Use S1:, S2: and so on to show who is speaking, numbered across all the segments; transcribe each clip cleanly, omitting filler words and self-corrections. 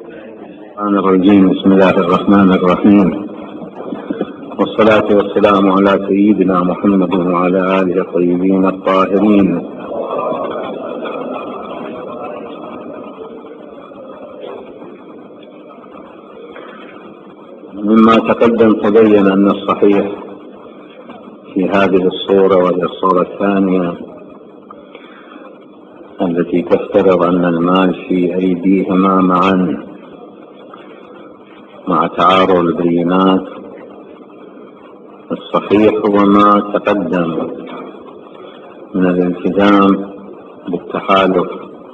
S1: الرحمن الرجيم. بسم الله الرحمن الرحيم، والصلاة والسلام على سيدنا محمد وعلى آله الطيبين الطاهرين. مما تقدم تبين أن الصحيح في هذه الصورة وهي الصورة الثانية التي تفترض أن المال في أيديهما معا مع تعارض البينات. الصحيح هو ما تقدم من الالتزام بالتحالف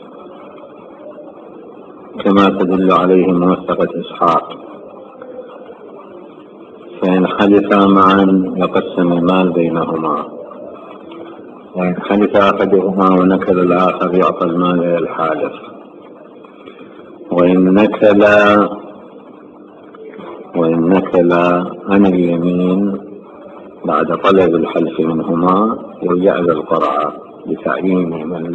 S1: كما تدل عليه موثقة إسحاق، فإن خلفا معا يقسم المال بينهما، وإن خلف أحدهما ونكل الآخر يعطى المال إلى الحالف، وإن نكل عن اليمين بعد طلب الحلف منهما يرجع إلى القرعة بتعيين من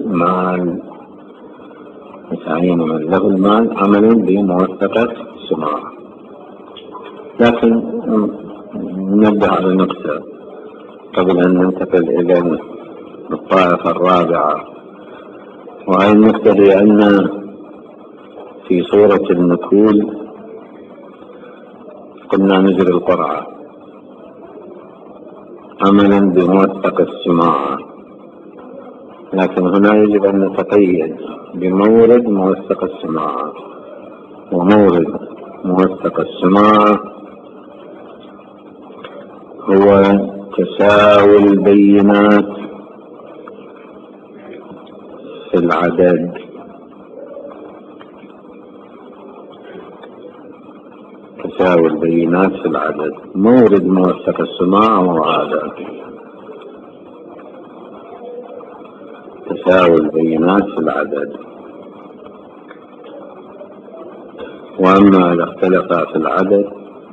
S1: له المال عملا بموثقة سماع. لكن ننبه على نقطة قبل أن ننتقل إلى الطائفة الرابعة، وهذه النقطة هي أن في صورة النكول قلنا نجري القرعة عملا بموثق السماع، لكن هنا يجب أن نتقيد بمورد موثق السماع، ومورد موثق السماع هو تساوي البينات في العدد. تساوي البينات في العدد، مورد موثق السماع هو هذا، تساوي البينات في العدد. وأما إذا اختلفا في العدد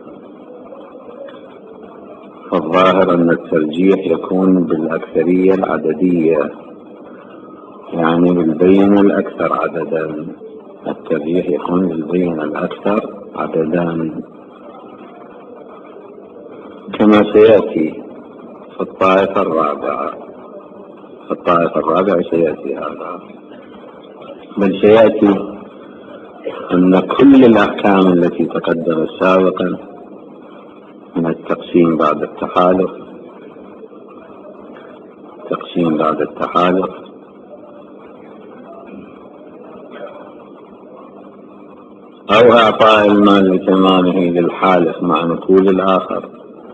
S1: فالظاهر أن الترجيح يكون بالأكثرية العددية، يعني بالبين الأكثر عددا. الترجيح يكون بالبين الأكثر عددا كما سيأتي في الطائفة الرابعة سيأتي هذا، بل سيأتي أن كل الأحكام التي تقدمت سابقا من التقسيم بعد التحالف أو إعطاء المال لتمامه للحالف مع نكول الآخر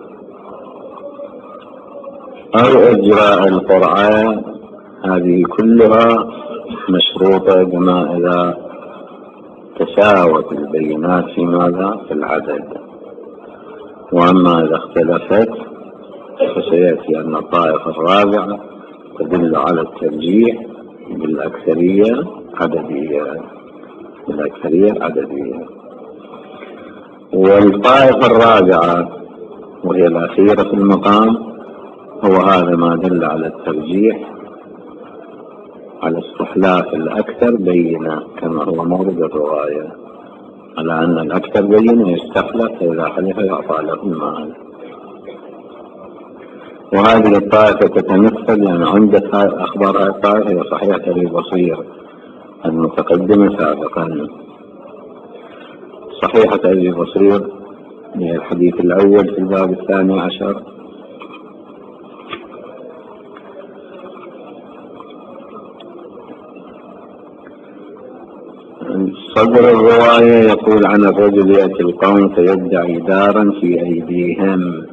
S1: أو إجراء القرعة، هذه كلها مشروطة بما إذا تساوت البينات في ماذا؟ في العدد. وأما إذا اختلفت فسيأتي أن الطائفة الرابعة تدل على الترجيح بالأكثرية عددية. والطائفة الرابعة وهي الأخيرة في المقام هو هذا ما دل على الترجيح على استحلاف الأكثر بينة، كما هو مورد الرواية على أن الأكثر بينة يستحلف، فإذا حلف يعطى له المال. وهذه الطائفة تتمثل يعني عندك أخبار الطائفة هي صحيحة البصير المتقدمة سابقا. صحيحة أبي بصير هي الحديث الأول في الباب 12، صدر الرواية يقول عن الرجل يأتي القوم فيدعي دارا في أيديهم.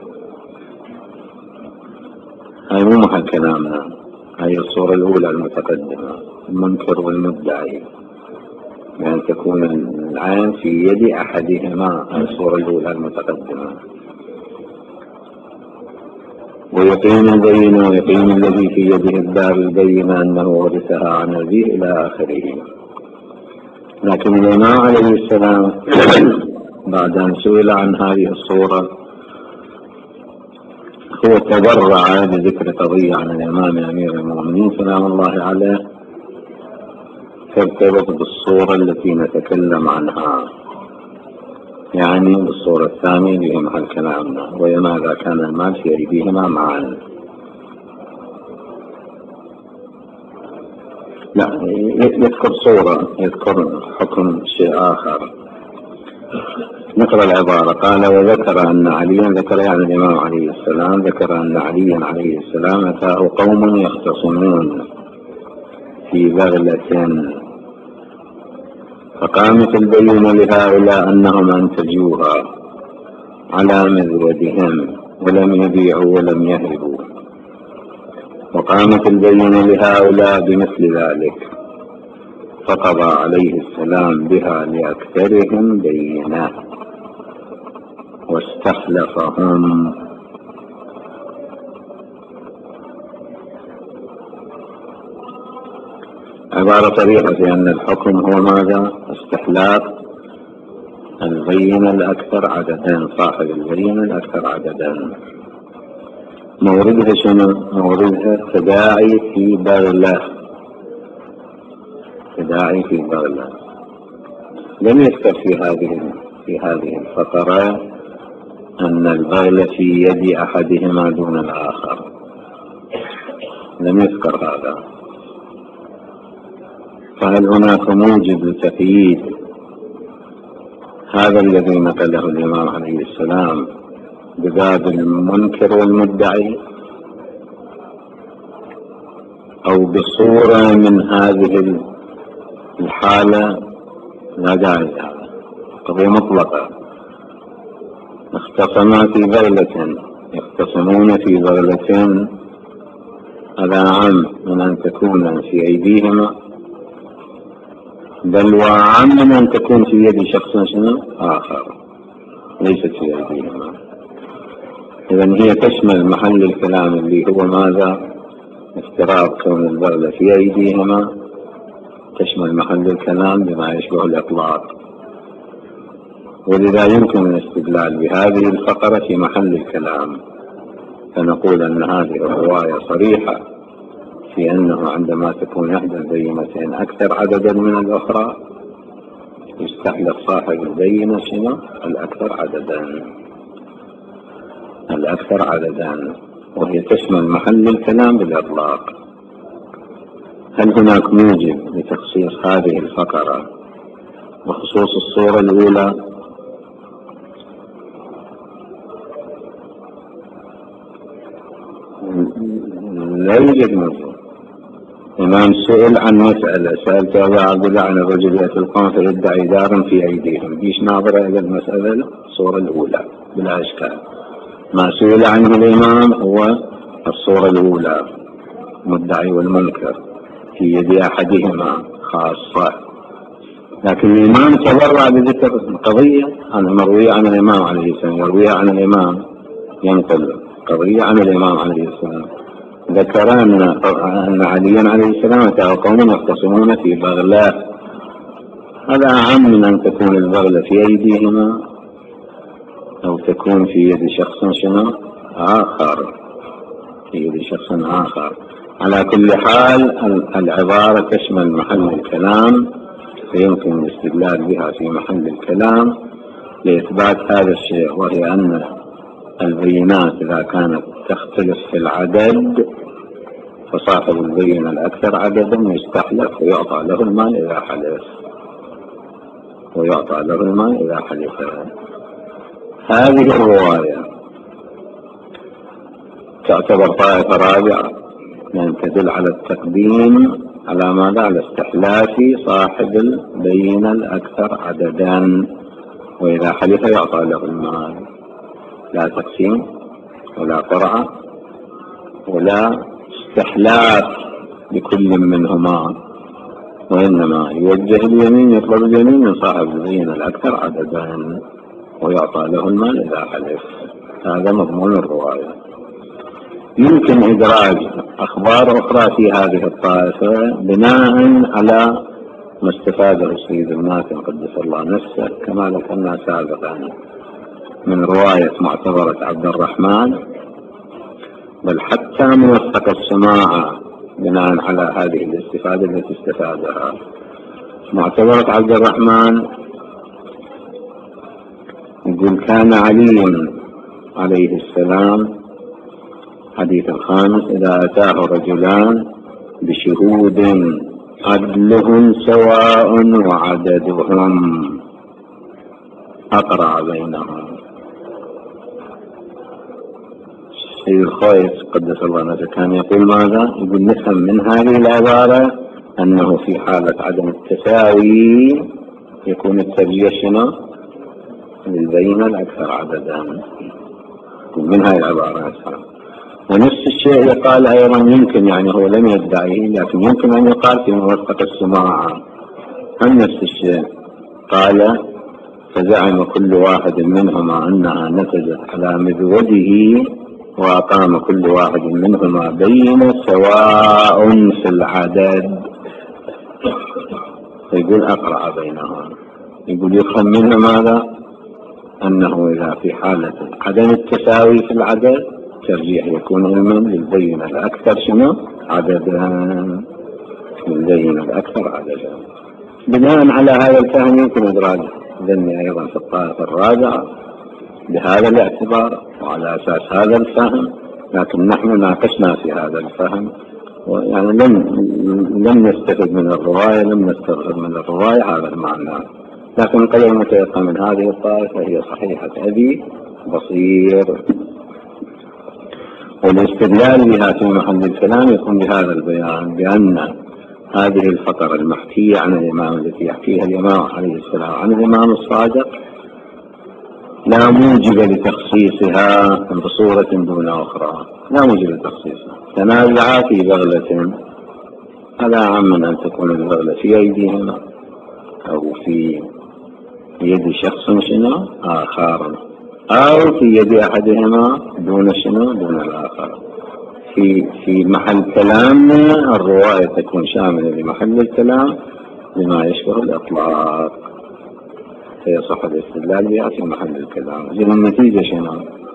S1: هاي مو محل كلامنا، هاي الصورة الأولى المتقدمة، المنكر والمدعي، يعني تكون العين في يد أحدهما، هاي الصورة الأولى المتقدمة، ويقين البينة ويقين الذي في يده الدار البينة أنه ورثها عن أبيه إلى آخره. لكن الإمام عليه السلام بعد أن سئل عن هذه الصورة هو تبرع بذكر قضية عن الإمام أمير المؤمنين سلام الله عليه، ترتبط بالصورة التي نتكلم عنها، يعني بالصورة الثانية اللي هي محل كلامنا، وما إذا كان المال في أيديهما معا. لا، يذكر صورة، يذكر حكم شيء آخر. نقرأ العبارة. قال: وذكر أن عليا، ذكر يعني الإمام عليه السلام، ذكر أن عليا عليه السلام أتاه قوم يختصمون في بغلة، فقامت البينة لهؤلاء أنهم أنتجوها على مذودهم ولم يبيعوا ولم يهبوا، وقامت البينة لهؤلاء بمثل ذلك، فقضى عليه السلام بها لأكثرهم بينة واستخلفهم. عبارة صريحة في أن الحكم هو ماذا؟ استخلاف البينة الأكثر عددا، صاحب البينة الأكثر عددا. موردها شنو؟ موردها تداعي في بغلة، تداعي في بغلة. لم يذكر في هذه الفقرة أن البغلة في يد أحدهما دون الآخر، لم يذكر هذا. فهل هناك موجب لتقييد هذا الذي نقله الإمام عليه السلام بباب المنكر والمدعي، أو بصورة من هذه الحالة؟ لا داعي لهذا، قضية مطلقة. اختصما في بغلة، يختصمون في بغلة، هذا عام من أن تكون في أيديهما، بل وعام من أن تكون في يد شخص آخر ليست في أيديهما. إذن هي تشمل محل الكلام اللي هو ماذا؟ افتراض كون البغلة في أيديهما، تشمل محل الكلام بما يشبه الإطلاق، ولذا يمكن الاستدلال بهذه الفقرة في محل الكلام، فنقول أن هذه الرواية صريحة في أنه عندما تكون إحدى البينتين أكثر عددا من الأخرى يستحلف صاحب البينة شنو؟ الأكثر عددا، الأكثر عددا، وهي تشمل محل الكلام بالإطلاق. هل هناك موجب لتخصيص هذه الفقرة بخصوص الصورة الأولى؟ لا يوجد موجب. إمام سئل عن مسألة، سألت أبا عبد الله عن الرجل يأتي القوم فيدعي دارا في أيديهم، إيش ناظرة إلى المسألة؟ الصورة الأولى بلا إشكال. ما سئل عنه الإمام هو الصورة الأولى، مدعي والمنكر في يد أحدهما خاصة، لكن الإمام تبرع بذكر القضية المروية عن الإمام عليه السلام، يرويها عن الإمام، ينقل قضية عن الإمام عليه السلام. ذكر أن عليا عليه السلام أتاه قوم يختصمون في بغلة، هذا أعم من أن تكون البغلة في أيديهما أو تكون في يد شخص آخر، في يد شخص آخر. على كل حال العبارة تشمل محل الكلام، فيمكن الاستدلال بها في محل الكلام لإثبات هذا الشيء، وهي أن البينات إذا كانت تختلف في العدد فصاحب البينة الأكثر عددا يستحلف ويعطى له المال إذا حلف، ويعطى له المال إذا حلف. هذه الرواية تعتبر طائفة رابعة لأن تدل على التقديم على ماذا؟ على استحلاف صاحب البينة الأكثر عددا، وإذا حلف يعطى له المال، لا تقسيم ولا قرعة ولا استحلاف بكل منهما، وإنما يوجه اليمين، يطلب اليمين من صاحب البينة الأكثر عددا ويعطى له المال إذا حلف. هذا مضمون الرواية. يمكن إدراج أخبار أخرى في هذه الطائفة بناء على ما استفاده السيد الماتن قدس الله نفسه كما ذكرنا سابقا من رواية معتبرة عبد الرحمن، بل حتى موثق السماع بناء على هذه الاستفادة التي استفادها. معتبرة عبد الرحمن يقول كان علي عليه السلام حديث الخامس إذا أتاه رجلان بشهود عدلهم سواء وعددهم أقرع بينهم. السيد الخويس قدس الله نفسه كان يقول ماذا؟ يقول نفهم من هذه العبارة أنه في حالة عدم التساوي يكون الترجيح شنو؟ للبينة الأكثر عددا. من هذه العبارة نفسها. ونفس الشيء يقال أيضا يمكن، يعني هو لم يدعيه لكن يمكن أن يقال في موثق السماعة هم نفس الشيء. قال فزعم كل واحد منهما أنها نتجت على مذوده وأقام كل واحد منهما بين سواء في العدد. فيقول أقرع بينهم. يقول يفهم منها ماذا؟ أنه إذا في حالة عدم التساوي في العدد ترجيح يكون علما للبينة الأكثر شنو؟ عددا. للبينة الأكثر عددا. بناء على هذا الفهم يمكن إدراج ذني أيضا في الطائفة الرابعة بهذا الاعتبار وعلى أساس هذا الفهم، لكن نحن ناقشنا في هذا الفهم ويعني لم نستفد من الرواية، لم نستفد من الرواية هذا المعنى. لكن قد المتيقن من هذه الطائفة هي صحيحة أبي بصير، والاستدلال بها في محل الكلام يكون بهذا البيان بأن هذه الفقرة المحكية عن الإمام التي يحكيها الإمام عليه السلام عن الإمام الصادق لا موجب لتخصيصها بصورة دون أخرى، لا موجب لتخصيصها. تنازعا في بغلة، هذا عام من أن تكون البغلة في أيديهما أو في يد شخص شنو آخر أو في يد أحدهما دون شنو دون الآخر. في محل كلام الرواية تكون شاملة لمحل الكلام بما يشبه الإطلاق، فيصح الاستدلال بها في محل الكلام. إذن النتيجة شنو؟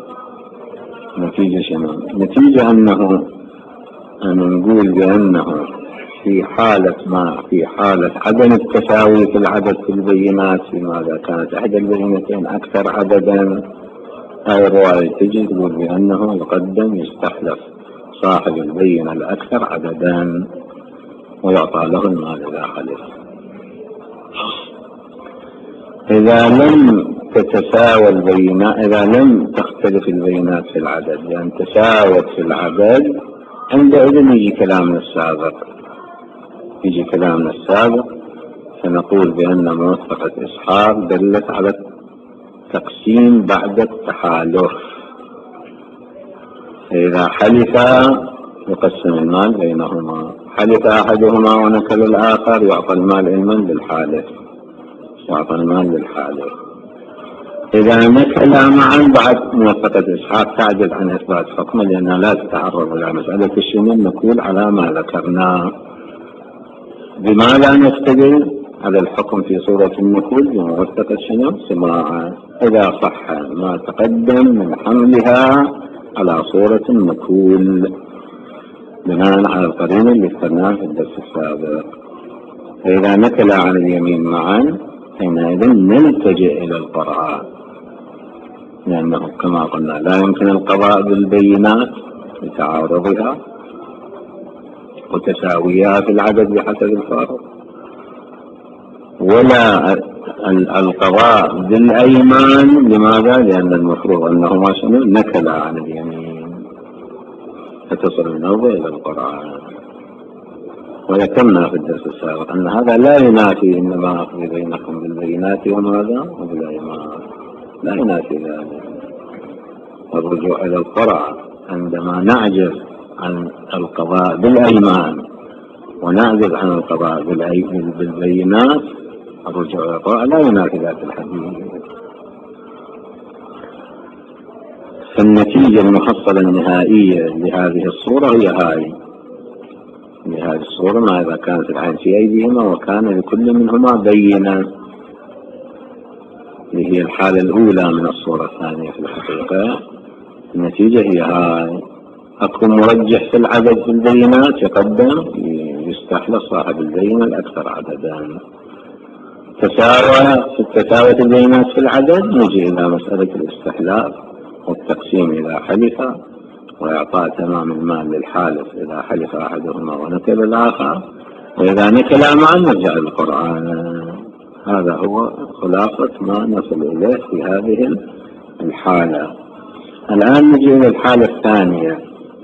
S1: نتيجة أنه نقول بأنه في حالة عدم التساوي في العدد في البينات، في ماذا كانت إحدى البينتين أكثر عددا، هذه الرواية تجي تقول بأنه يقدم يستحلف صاحب البينة الأكثر عددا ويعطى له المال إذا حلف. إذا لم تتساوى البينة، إذا لم تختلف البينات في العدد لأن تساوت في العدد، عندئذ يجي كلامنا السابق فنقول بأن موثقة إسحاق دلت على التقسيم بعد التحالف. فإذا حلفا يقسم المال بينهما، حلف أحدهما ونكل الآخر يعطى المال للحالف. إذا نكلا معا بعد موثقة إسحاق تعجز عن إثبات حكمه لأنها لا تتعرض إلى مسألة الشمول، نقول على ما ذكرناه. بماذا نستدل على الحكم في صورة النقول بموثقة الشمول؟ سماعا، إذا صح ما تقدم من حملها على صورة النقول بناء على القرينة اللي ذكرناها في الدرس السابق. فإذا نكلا عن اليمين معا حينئذ نلتجئ إلى القرعة، لأنه كما قلنا لا يمكن القضاء بالبينات لتعارضها وتساويها في العدد بحسب الفارق، ولا القضاء بالأيمان. لماذا؟ لأن المفروض أنهما شنو نكلا عن اليمين فتصل النوبة إلى القرعة. وذكرنا في الدرس السابق أن هذا لا ينافي إنما أقضي بينكم بالبينات وماذا وبالأيمان، لا ينافي ذلك. الرجوع إلى القرعة عندما نعجز عن القضاء بالأيمان ونعجز عن القضاء بالبينات، الرجوع إلى القرعة لا ينافي ذات الحديث. فالنتيجة المحصلة النهائية لهذه الصورة هي هذه الصورة، ما إذا كانت العين في أيديهما وكان لكل منهما بينة، اللي هي الحالة الأولى من الصورة الثانية في الحقيقة. النتيجة هي هاي، أكون مرجح في العدد في البينات يقدم يستحلف صاحب البينة الأكثر عددا. تساوت البينات في العدد، نجي إلى مسألة الاستحلاف والتقسيم إذا حلف، وإعطاء تمام المال للحالف إذا حلف أحدهما ونكل الآخر، وإذا نكلا معا نرجع للقرآن. هذا هو خلاصة ما نصل إليه في هذه الحالة. الآن نجي إلى الحالة الثانية.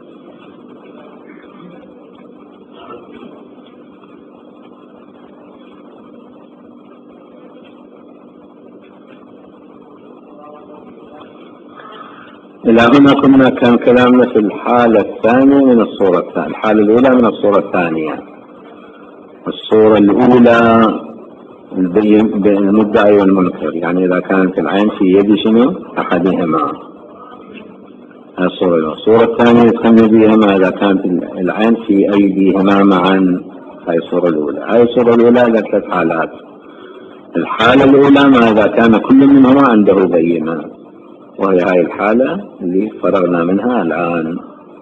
S1: إلى هنا كان كلامنا في الحالة الثانية من الصورة الثانية. الحالة الأولى من الصورة الثانية. الصورة الأولى المدعي والمنكر، يعني إذا كانت العين في يد شنو أحدهما. الصورة الثانية يتخمي بهما إذا كانت العين في أيديهما معا. هاي الصورة الأولى. هاي الصورة الأولى إلى 3 حالات. الحالة الأولى ما إذا كان كل منهما عنده بينة، وهي هاي الحالة اللي فرغنا منها الآن.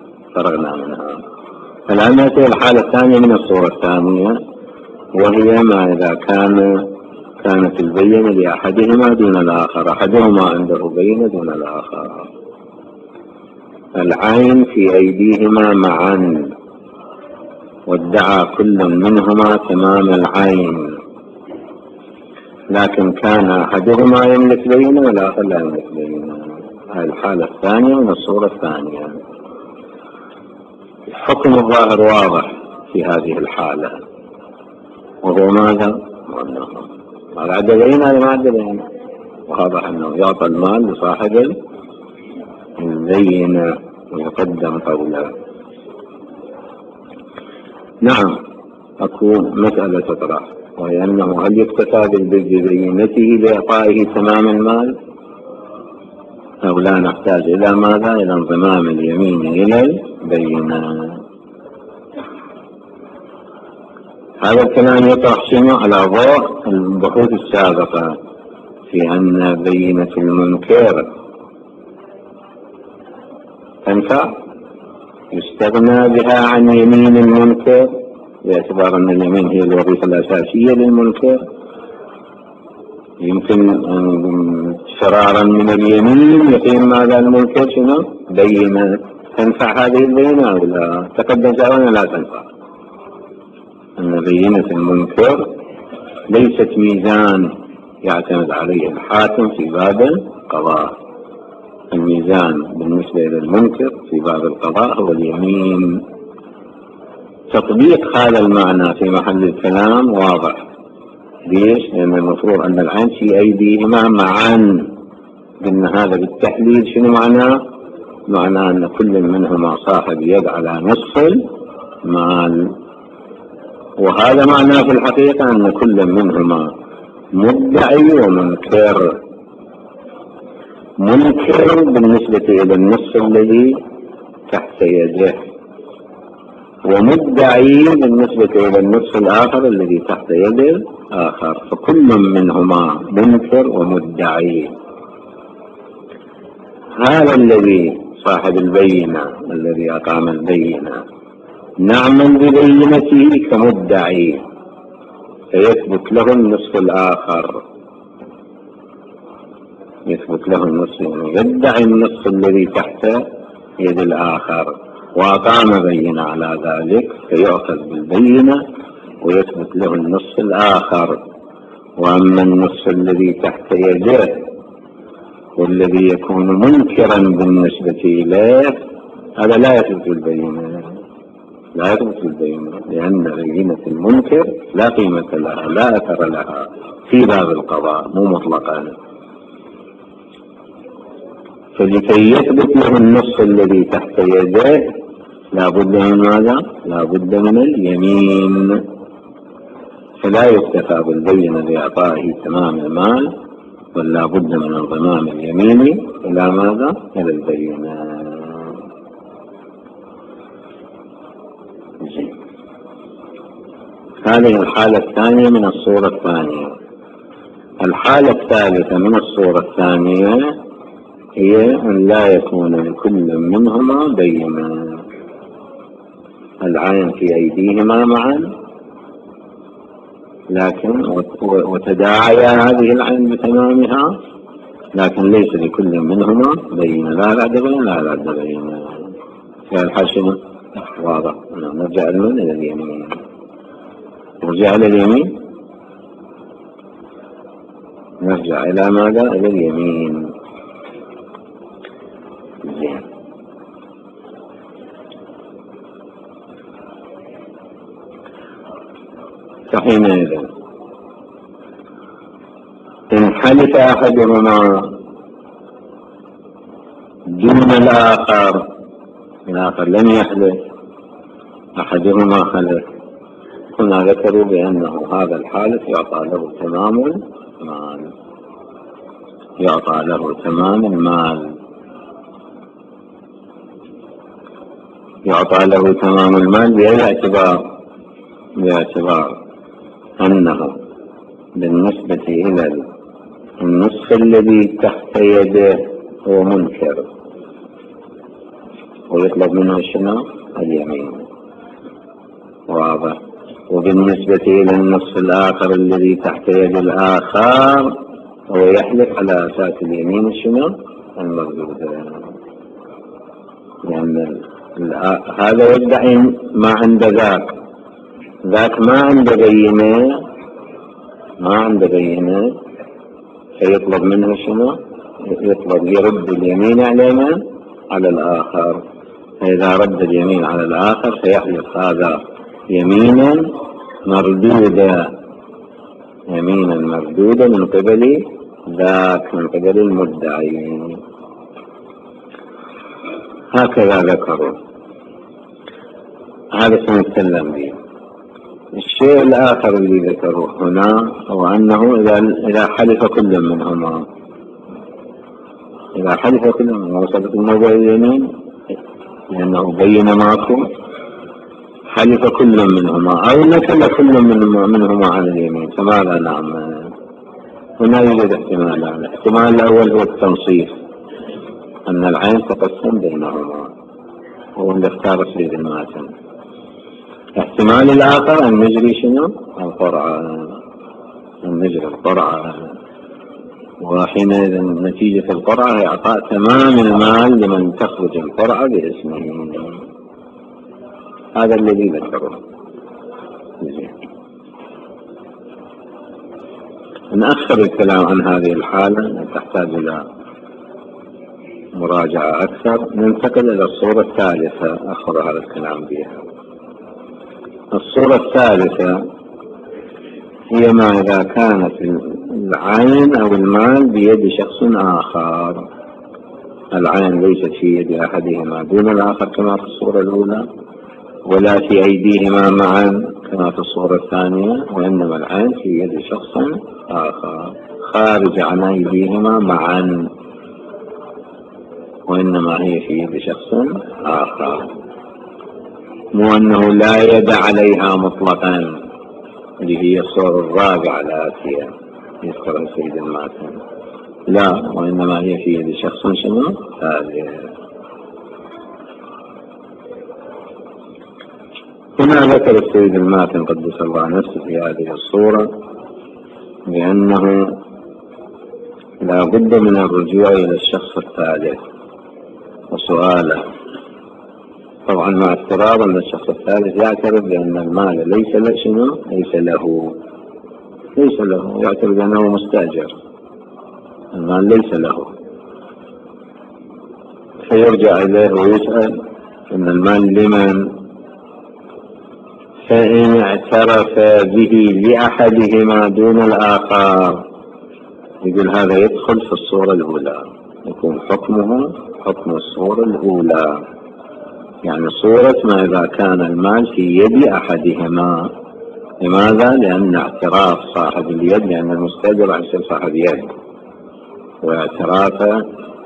S1: الآن نأتي الحالة الثانية من الصورة الثانية، وهي ما إذا كانت البينة لأحدهما دون الآخر، أحدهما عنده بينة دون الآخر. العين في أيديهما معا، وادعى كل منهما تمام العين، لكن كان أحدهما يملك بينة والآخر لا يملك بينة. هذه الحالة الثانية من الصورة الثانية. الحكم الظاهر واضح في هذه الحالة، وهو ماذا؟ ما عدا بينة ما عدا بينة، واضح أنه يعطى المال لصاحب البينة ويقدم قوله. نعم، أكو مسألة تطرح، وهي أنه هل يكتفى ببينته لإعطائه تمام المال، أو لا نحتاج إلى ماذا؟ إلى انضمام اليمين إلى البينة. هذا الكلام يطرح شنو على ضوء البحوث السابقة في أن بينة المنكر تنفع، يستغنى بها عن يمين المنكر باعتبار أن اليمين هي الوظيفة الأساسية للمنكر. يمكن فرارا من اليمين يقيم ماذا المنكر شنو؟ بينة. تنفع هذه البينة أو لا؟ تقدم سألنا لا تنفع. أن بينة المنكر ليست ميزان يعتمد عليه الحاكم في باب القضاء. الميزان بالنسبة إلى المنكر في باب القضاء هو اليمين. تطبيق هذا المعنى في محل الكلام واضح. ليش؟ لأن المفروض أن العين في أيديهما معا. قلنا هذا بالتحليل شنو معناه؟ معناه أن كل منهما صاحب يد على نصف المال، وهذا معناه في الحقيقة أن كل منهما مدعي ومنكر. منكر بالنسبة إلى النصف الذي تحت يده، ومدعي بالنسبة إلى النصف الآخر الذي تحت يد الآخر، فكل منهما منكر ومدعي. هذا الذي صاحب البينة الذي أقام البينة نعمل ببينته كمدعي، فيثبت له النصف الآخر، يثبت له النصف، يدعي النصف الذي تحت يد الآخر وأقام بينة على ذلك، فيؤخذ بالبينة ويثبت له النصف الآخر. وأما النصف الذي تحت يده والذي يكون منكرا بالنسبة إليه هذا لا يثبت بالبينة، لأن بينة المنكر لا قيمة لها، لا أثر لها في باب القضاء، مو مطلقا. فلكي يثبت له النصف الذي تحت يده لا بد من ماذا؟ لا بد من اليمين. فلا يكتفى بالبينة لإعطائه تمام المال، بل لا بد من انضمام اليمين إلى ماذا؟ إلى البينة. هذه الحالة الثانية من الصورة الثانية. الحالة الثالثة من الصورة الثانية هي أن لا يكون لكل منهما بينة. العين في أيديهما معا، لكن وتداعي هذه العين بتمامها، لكن ليس لكل منهما بينة، لا بعد بينة لا بعد بينة. فالحال شنو؟ واضح. نرجع إلى اليمين، نرجع إلى اليمين، نرجع إلى ماذا؟ إلى اليمين. زين. فحينئذ إن حلف أحدهما دون الآخر لم يحلف، أحدهما حلف، هنا ذكروا بأنه هذا الحالف يعطى له تمام المال، يعطى له تمام المال، يعطى له تمام المال باعتبار أنه بالنسبة إلى النصف الذي تحت يده هو منكر، ويطلب منه شنو؟ اليمين. واضح. وبالنسبة إلى النصف الآخر الذي تحت يد الآخر هو يحلف على أساس اليمين شنو؟ المردودة. يعني هذا يدعي ما عند ذاك ما عنده بينة، فيطلب منه شنو؟ يطلب يرد اليمين على الآخر. فإذا رد اليمين على الآخر فيحلف هذا يمينا مردودة من قبل ذاك، من قبل المدعي. هكذا ذكروا. هذا سنتكلم به. الشيء الآخر اللي ذكروه هنا هو أنه إذا حلف كل منهما، وصلت الموضوع اليمين لأنه بين معكم، حلف كل منهما أو نكل كل منهما على اليمين، فماذا نعمل؟ هنا يوجد احتمالان. الاحتمال الأول هو التنصيف، أن العين تقسم بينهما، هو اللي اختار سيد الماتن. الاحتمال الآخر أن نجري شنو؟ القرعة، وحينئذ نتيجة القرعة هي إعطاء تمام المال لمن تخرج القرعة باسمه. هذا الذي ذكره. نأخر الكلام عن هذه الحالة، تحتاج إلى مراجعة أكثر. ننتقل إلى الصورة الثالثة أخر هذا الكلام بها. الصورة الثالثة هي ما إذا كانت العين أو المال بيد شخص آخر، العين ليست في يد أحدهما دون الآخر كما في الصورة الأولى، ولا في أيديهما معا كما في الصورة الثانية، وإنما العين في يد شخص آخر خارج عن أيديهما معا، وإنما هي في يد شخص آخر. مو أنه لا يد عليها مطلقا، اللي هي الصورة الرابعة الآتية يذكرها سيد الماتن، لا، وإنما هي في يد شخص شنو؟ ثالث. هنا ذكر السيد الماتن قدس الله نفسه في هذه الصورة بأنه لا بد من الرجوع إلى الشخص الثالث وسؤاله، طبعا مع افتراض أن الشخص الثالث يعترف بأن المال ليس له، يعترف بأنه مستأجر، المال ليس له، فيرجع إليه ويسأل أن المال لمن؟ فإن اعترف به لأحدهما دون الآخر يقول هذا يدخل في الصورة الأولى، يكون حكمه حكم الصورة الأولى، يعني صورة ما إذا كان المال في يد أحدهما. لماذا؟ لأن اعتراف صاحب اليد، لأن المستأجر يصير صاحب يد، واعترافه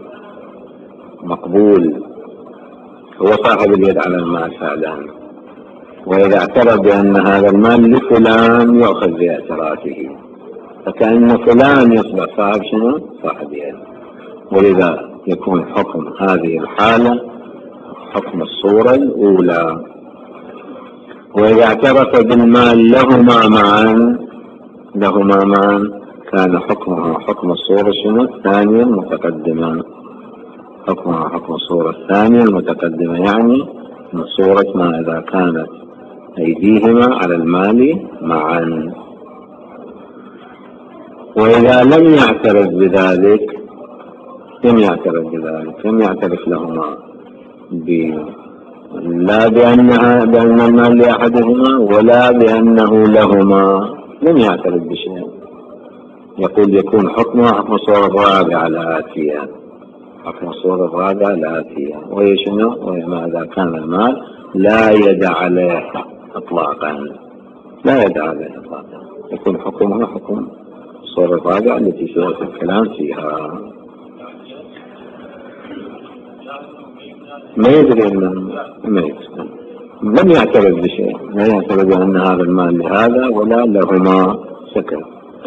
S1: مقبول، هو صاحب اليد على المال فعلا، وإذا اعترف بأن هذا المال لفلان يأخذ باعترافه، فكأن فلان يصبح صاحب شنو؟ صاحب يد. ولذا يكون حكم هذه الحالة حكم الصورة الأولى. وإذا اعترف بالمال لهما معا لهما معا كان حكمها حكم الصورة شنو الثانية المتقدمة، حكمها حكم الصورة الثانية المتقدمة، يعني من صورة ما إذا كانت أيديهما على المال معا. وإذا لم يعترف بذلك، لم يعترف لهما لا بأن المال لأحدهما ولا بأنه لهما، لم يعترف بشيء، يقول يكون حكمه حكم الصورة الرابعة الآتية، حكم الصورة الرابعة الآتية، وهي شنو؟ وهي ما إذا كان المال لا يد عليه إطلاقا، لا يد عليه إطلاقا، يكون حكمه حكم الصورة الرابعة التي سيأتي الكلام فيها. ما يدري ما يدري، لم يعترف بشيء، لا يعترف بأن هذا المال لهذا ولا لهما، سكت.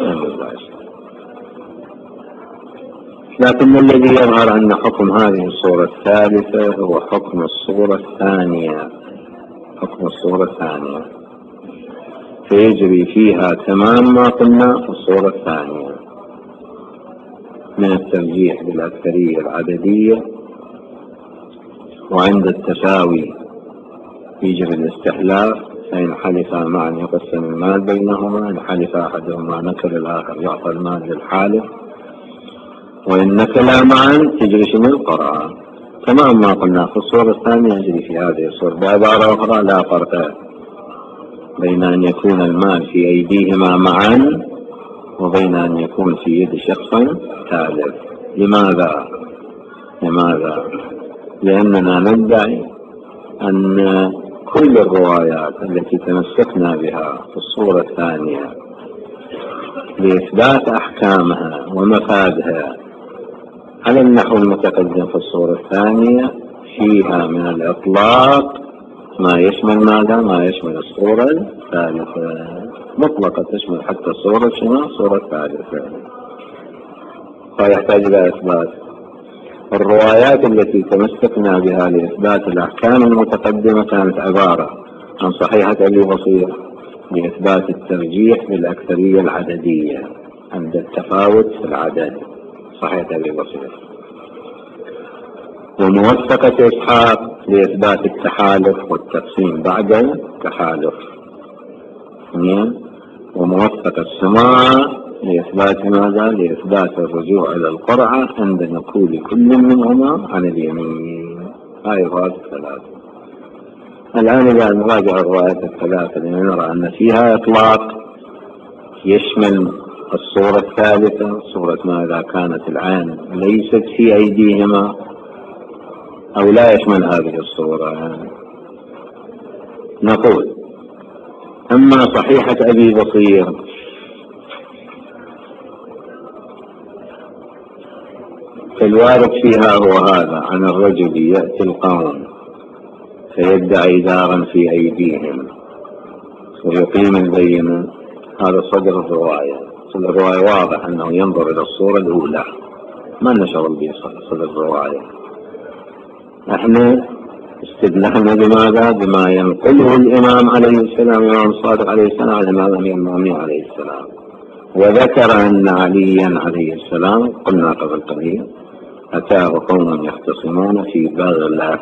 S1: لكن الذي يظهر أن حكم هذه الصورة الثالثة هو حكم الصورة الثانية، حكم الصورة الثانية، فيجري فيها تمام ما قلنا في الصورة الثانية من الترجيح بالأكثرية العددية، وعند التساوي يجري الاستحلاف، فإن حلفا معا يقسم المال بينهما، إن حلف أحدهما نكل الآخر يعطى المال للحالف، وإن نكلا معا تجري شنو القرعة، تمام ما قلنا في الصورة الثانية يجري في هذه الصورة. بعبارة أخرى لا فرق بين أن يكون المال في أيديهما معا وبين أن يكون في يد شخص ثالث. لماذا؟ لأننا ندعي أن كل الروايات التي تمسكنا بها في الصورة الثانية لإثبات أحكامها ومفادها على النحو المتقدم في الصورة الثانية فيها من الإطلاق ما يشمل ماذا؟ ما يشمل الصورة الثالثة، مطلقة تشمل حتى الصورة شنو؟ الصورة الثالثة، فيحتاج إلى إثبات. الروايات التي تمسكنا بها لإثبات الأحكام المتقدمة كانت عبارة عن صحيحة أبي بصير لإثبات الترجيح بالأكثرية العددية عند التفاوت في العدد، صحيحة أبي بصير، وموثقة إسحاق لإثبات التحالف والتقسيم بعد التحالف، وموثقة السماع لإثبات ماذا؟ لإثبات الرجوع إلى القرعة عند نقول كل منهما عن اليمين. هاي الروايات الثلاثة. الآن إذا نراجع الروايات الثلاثة لنرى أن فيها إطلاق يشمل الصورة الثالثة، صورة ما إذا كانت العين ليست في أيديهما، أو لا يشمل هذه الصورة. نقول أما صحيحة أبي بصير فالوارد فيها هو هذا: عن الرجل يأتي القوم فيدعي دارا في أيديهم ويقيم البينة. هذا صدر الرواية. صدر الرواية واضح أنه ينظر إلى الصورة الأولى، ما نشغل به صدر الرواية. احنا استدلحنا بماذا؟ بما ينقله الإمام عليه السلام، الإمام الصادق عليه السلام، على الإمام أمير المؤمنين عليه السلام، وذكر أن عليا عليه السلام قلنا قبل قليل أتاه قوم يختصمون في بغلة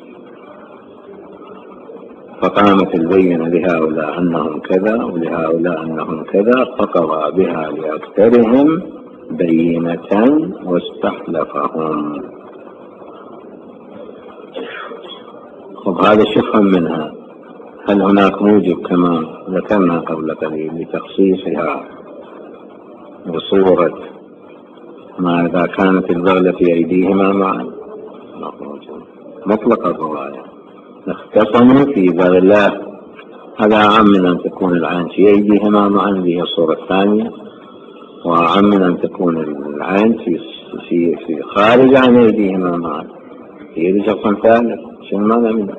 S1: فقامت البينة لهؤلاء أنهم كذا ولهؤلاء أنهم كذا، فقضى بها لأكثرهم بينة واستحلفهم. خب هذا شفهم منها. هل هناك موجب كما ذكرنا قبل قليل لتخصيصها بصورة ما إذا كانت البغلة في أيديهما معا؟ مطلق الرواية اختصموا في بغلة، هذا أعم من أن تكون العين في أيديهما معا هي الصورة الثانية، وأعم من أن تكون العين في خارج عن أيديهما معا هي لشخص ثالث. شنو معنى منه؟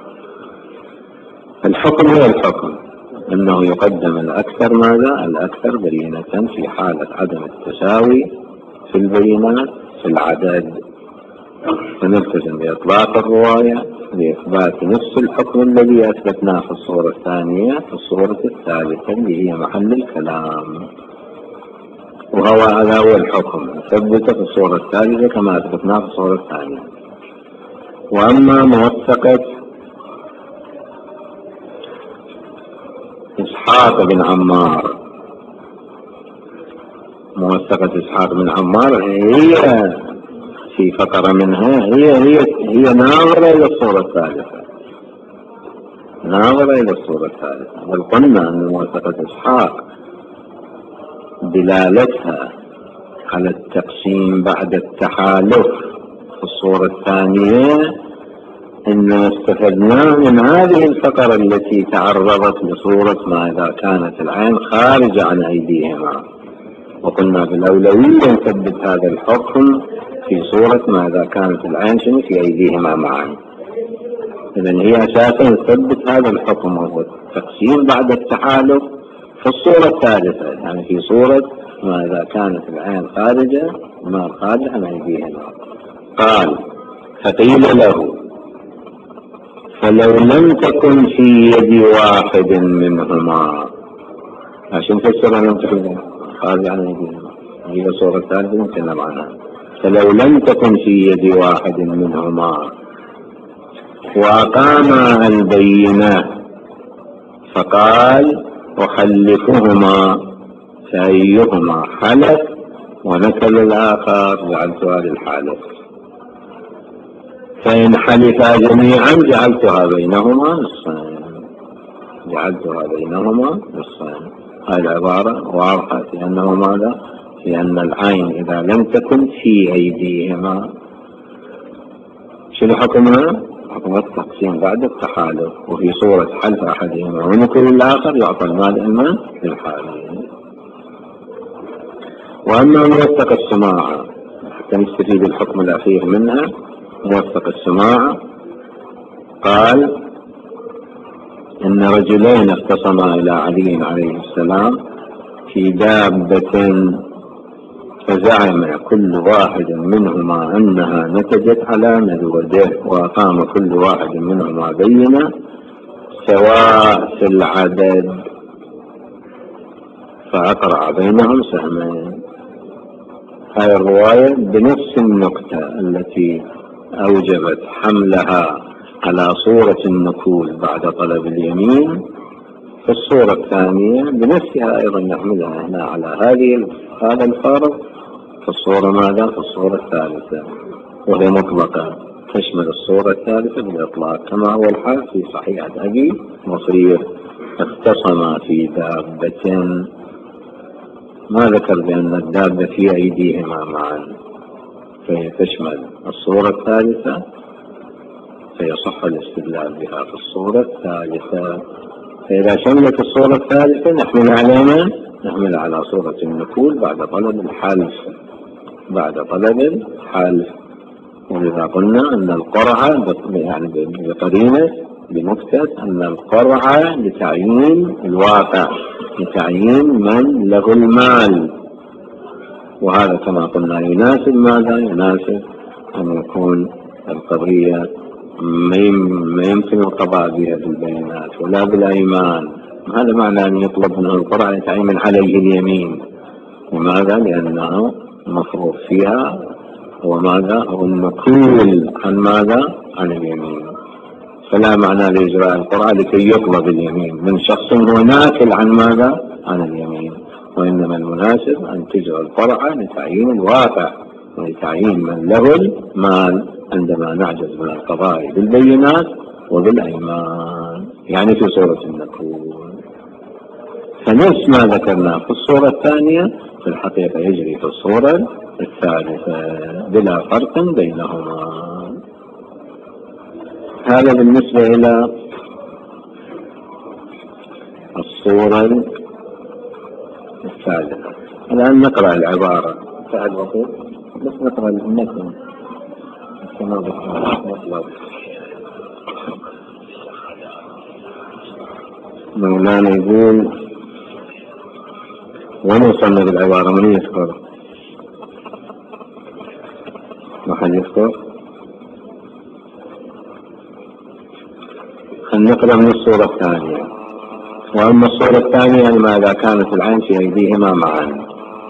S1: الحكم هو الحكم، أنه يقدم الأكثر ماذا؟ الأكثر بينة في حالة عدم التساوي في البينات في العدد. فنلتزم بإطلاق الرواية لإثبات نفس الحكم الذي أثبتناه في الصورة الثانية في الصورة الثالثة اللي هي محل الكلام، هذا هو الحكم ثبت في الصورة الثالثة كما أثبتناه في الصورة الثانية. وأما موثقة إسحاق بن عمار، موثقة إسحاق بن عمار هي في فقرة منها هي ناظرة إلى الصورة الثالثة، ناظرة إلى الصورة الثالثة. بل قلنا أن موثقة إسحاق دلالتها على التقسيم بعد التحالف في الصورة الثانية إن استفدناه من هذه الفقرة التي تعرضت لصورة ما إذا كانت العين خارجة عن أيديهما، وقلنا بالأولوية نثبت هذا الحكم في صورة ما إذا كانت العين في أيديهما معا. إذن هي أساسا تثبت هذا الحكم وهو التقسيم بعد التحالف في الصورة الثالثة، يعني في صورة ما إذا كانت العين خارجة ما خارج عن أيديهما. قال: فقيل له: فلو لم تكن في يد واحد منهما، عشان تفسر لم تكن خارج عن أيديهما هي صورة ثالثة نتكلم عنها. فلو لم تكن في يد واحد منهما وأقام البينة فقال: أحلفهما، فأيهما حلف ونكل الآخر جعلتها للحالف، فإن حلفا جميعا جعلتها بينهما نصفين، جعلتها بينهما نصفين. هذه العبارة واضحة في أنه ماذا؟ في أن العين إذا لم تكن في أيديهما شنو حكمها؟ حكم التقسيم بعد التحالف، وفي صورة حلف أحدهما ونكل الآخر يعطى المال إما للحالف. وأما موثق السماعة حتى نستفيد الحكم الأخير منها، موثق السماعة قال: إن رجلين اختصما إلى علي عليه السلام في دابة، فزعم كل واحد منهما أنها نتجت على مذوده، وأقام كل واحد منهما بينة سواء في العدد، فأقرع بينهم سهمين. هذه الرواية بنفس النقطة التي أوجبت حملها على صورة النكول بعد طلب اليمين في الصورة الثانية بنفسها أيضا نحملها هنا على هذا الفارق في الصورة ماذا؟ في الصورة الثالثة، وهي مطلقة تشمل الصورة الثالثة بالإطلاق، كما هو الحال في صحيح أبي مصرير: اختصم في دابة، ما ذكر بأن الدابة في أيديهما معا، فهي تشمل الصورة الثالثة، فيصح الاستدلال بها في الصورة الثالثة. فإذا شملت الصورة الثالثة نحمل علينا، نحمل على صورة النكول بعد طلب الحلف، بعد طلب الحلف. ولذا قلنا أن القرعة يعني بقرينة بنكتة أن القرعة لتعيين الواقع، لتعيين من له المال، وهذا كما قلنا يناسب ماذا؟ يناسب أن يكون القضية ما يمكن القضاء بها بالبينات ولا بالأيمان. هذا معنى أن يطلب منه القرعة يتعين عليه اليمين. لماذا؟ لأنه مفروض فيها هو ماذا؟ هو النكول عن ماذا؟ عن اليمين. فلا معنى لإجراء القرعة لكي يطلب اليمين من شخص هو ناكل عن ماذا؟ عن اليمين. وإنما المناسب أن تجرى القرعة لتعيين الواقع ولتعيين من له المال عندما نعجز من القضاء بالبينات وبالأيمان، يعني في صورة النكول. فنفس ما ذكرنا في الصورة الثانية في الحقيقة يجري في الصورة الثالثة بلا فرق بينهما. هذا بالنسبة إلى الصورة الثالثة. الآن نقرأ العبارة بعد بسيط، بس نقرأ المتن كما نطلب. مولانا يقول: وين وصلنا بالعبارة؟ من يذكر؟ ما حد يذكر؟ نقرأ من الصورة الثانية. وأما الصورة الثانية ماذا كانت العين في أيديهما معا،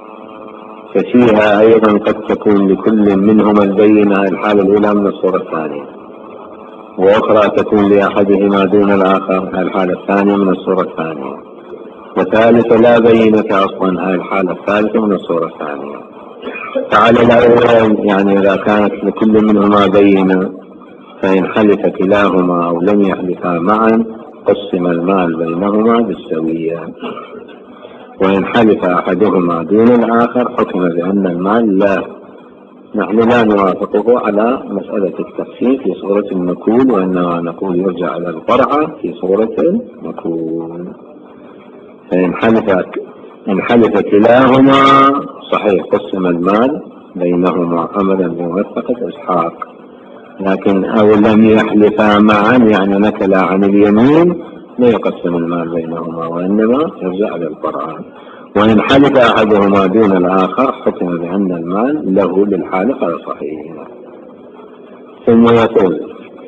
S1: ففيها أيضا قد تكون لكل منهما البينة الحالة الأولى من الصورة الثانية، وأخرى تكون لأحدهما دون الآخر الحالة الثانية من الصورة الثانية، وثالثة لا بينة أصلا الحالة الثالثة من الصورة الثانية. فعلى الأول يعني إذا كانت لكل منهما بينة فإن حلف كلاهما أو لم يحلفا معا قسم المال بينهما بالسوية، وإن حلف أحدهما دون الآخر حكم بأن المال لا. نحن لا نوافقه على مسألة التقسيم في صورة المكول، وإنما نقول يرجع على القرعة في صورة المكول. فإن حلف كلاهما صحيح قسم المال بينهما أملا بموافقة إسحاق، لكن أو لم يحلفا معا يعني نكلا عن اليمين لا يقسم المال بينهما، وإنما يرجع على القرعة. وإن حلف أحدهما دون الآخر حكم بأن المال له للحالف صحيح. ثم يقول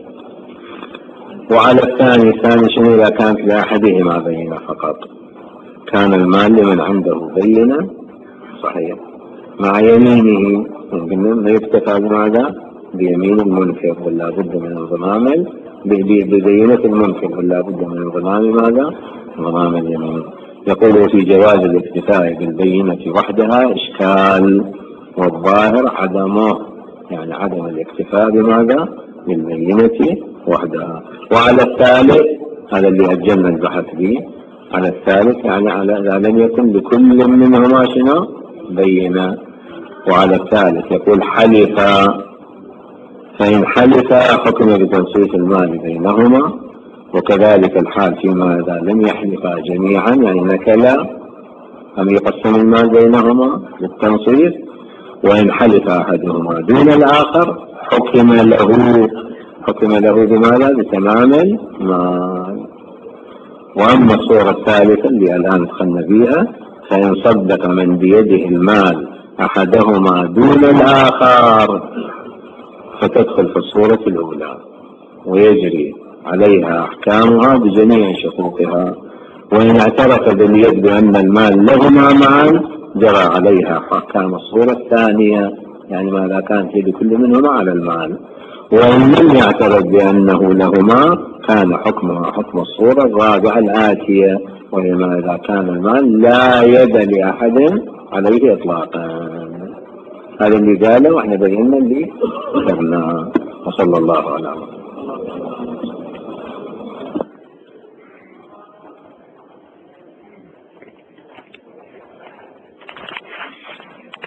S1: وعلى الثاني شنو إذا كانت لأحدهما بينة فقط، كان المال لمن عنده بينة صحيح مع يمينه، ممكن يكتفى بماذا؟ بيمين المنكر، ولا بد من انضمام ببينة المنكر، ولا بد من انضمام ماذا؟ انضمام اليمين. يقول في جواز الاكتفاء بالبينة وحدها إشكال، والظاهر عدمه، يعني عدم الاكتفاء بماذا؟ بالبينة وحدها. وعلى الثالث هذا اللي أجلنا البحث به، على الثالث يعني على إذا لم يكن لكل منهما شنو؟ بينة. وعلى الثالث يقول حلفا، فإن حلفا حكم بتنصيف المال بينهما، وكذلك الحال فيما إذا لم يحلفا جميعا يعني نكلا أم يقسم المال بينهما للتنصيف. وإن حلف أحدهما دون الآخر حكم له بماذا؟ بتمام المال. وأما الصورة الثالثة اللي الآن دخلنا بها، فإن صدق من بيده المال أحدهما دون الآخر فتدخل في الصورة الأولى ويجري عليها أحكامها بجميع شقوقها. وإن اعترف باليد بأن المال لهما معا جرى عليها أحكام الصورة الثانية، يعني ماذا كانت يد كل منهما على المال. وإن لم يعترف بأنه لهما كان حكمها حكم الصورة الرابعة الآتية، وهي ما إذا كان المال لا يد لأحد عليه إطلاقا. هذا اللي قاله وإحنا بينا اللي ذكرناه. وصلى الله على وسلم.